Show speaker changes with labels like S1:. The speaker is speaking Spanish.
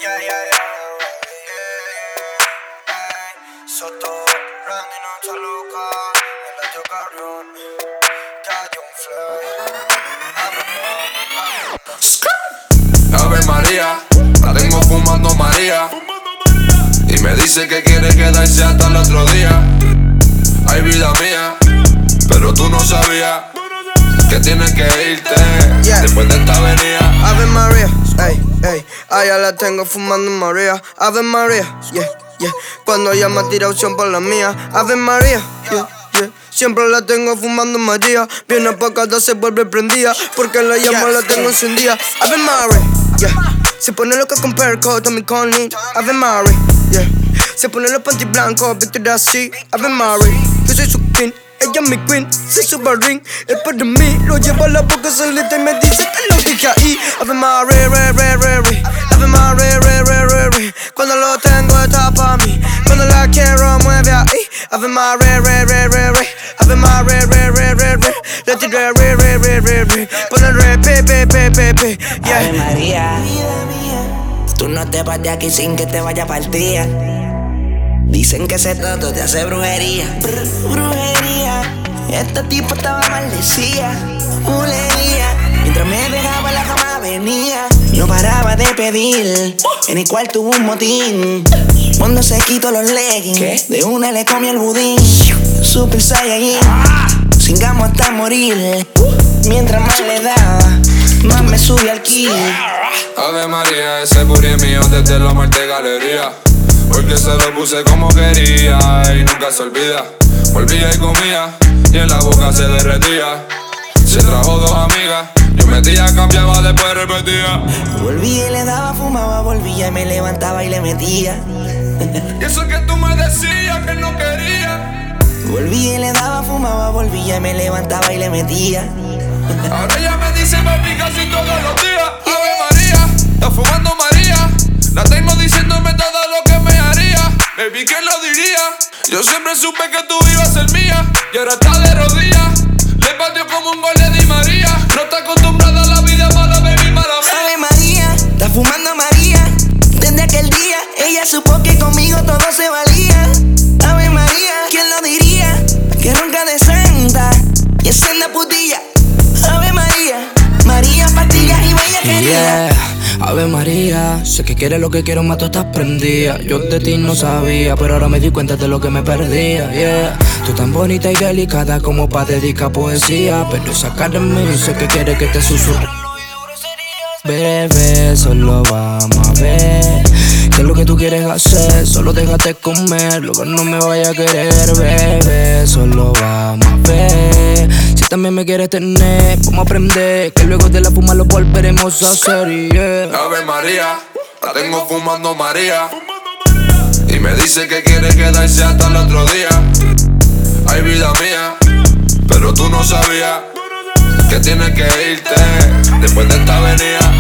S1: Yeah, yeah, yeah. Soto, Randy no está loca. El año cabrón. Cayó un flow.
S2: Ave María, la tengo fumando María. Y me dice que quiere quedarse hasta el otro día. Ay, vida mía, pero tú no sabías que tienes que irte después de esta avenida.
S1: Ave María, ey, ey, allá la tengo fumando María. Ave María, yeah, yeah. Cuando ella me tira opción por la mía. Ave María, yeah, yeah. Siempre la tengo fumando María. Viene pa' casa, se vuelve prendida. Porque la llamo, la tengo encendida. Ave María, yeah. Se pone loca con Perco, Tommy Conley. Ave María, yeah. Se pone los panty blancos, Victoria C. Ave María, yo soy su king. Ella es mi queen, soy su barring. Es para mí, lo llevo a la boca solita y me dice que lo dije ahí. Ave María, re, re, re, re. Ave María, re, re, re, re. Cuando lo tengo está pa' mí. Cuando la quiero mueve ahí. Ave María, re, re, re, re. Ave María, re, re, re, re. Le tiré re, re, re, re, re. Pon el re, pe, pe, pe, pe, pe. Yeah.
S3: Ave María, tú no te vas de aquí sin que te vaya a partir. Dicen que ese toto te hace brujería. Brujería. Este tipo estaba maldecida. Bulería. Mientras me dejaba la cama venía. No paraba de pedir. En el cual tuvo un motín. Cuando se quitó los leggings, de una le comí el budín. Super Saiyajin. Cingamos hasta morir. Mientras más le daba, más me sube al kill.
S2: Ave María, ese booty es mío desde la muerte galería. Porque se lo puse como quería y nunca se olvida. Volvía y comía y en la boca se derretía. Se trajo dos amigas, yo metía, cambiaba, después repetía.
S3: Volvía y le daba, fumaba, volvía y me levantaba y le metía.
S2: Y eso que tú me decías que no quería.
S3: Volvía y le daba, fumaba, volvía y me levantaba y le metía.
S2: Ahora ella me dice papi casi todos los días. Ave María, está fumando María. La tengo diciéndome todo lo que me haría. Baby, ¿quién lo diría? Yo siempre supe que tú ibas a ser mía. Y ahora está de rodillas. Le pateó como un gol de Di María. No está acostumbrada a la vida mala, baby, mala mía.
S3: Ave María, está fumando María. Desde aquel día, ella supo que conmigo todo se valía. Ave María, ¿quién lo diría? Que ronca de santa y es senda putilla. Ave María, María, pastillas y bella quería.
S4: Ave María, sé que quieres lo que quiero, más tú estás prendida. Yo de ti no sabía, pero ahora me di cuenta de lo que me perdía, yeah. Tú tan bonita y delicada como pa' dedicar poesía. Pero esa cara en mí, sé que quieres que te susurre. Bebé, solo vamos a ver qué es lo que tú quieres hacer. Solo déjate comer, luego no me vaya a querer. Bebé, solo vamos a ver si también me quieres tener. Vamos a aprender que luego de la fuma lo volveremos a hacer, yeah.
S2: Ave María, la tengo fumando María. Y me dice que quiere quedarse hasta el otro día. Ay, vida mía, pero tú no sabías que tienes que irte después de esta avenida.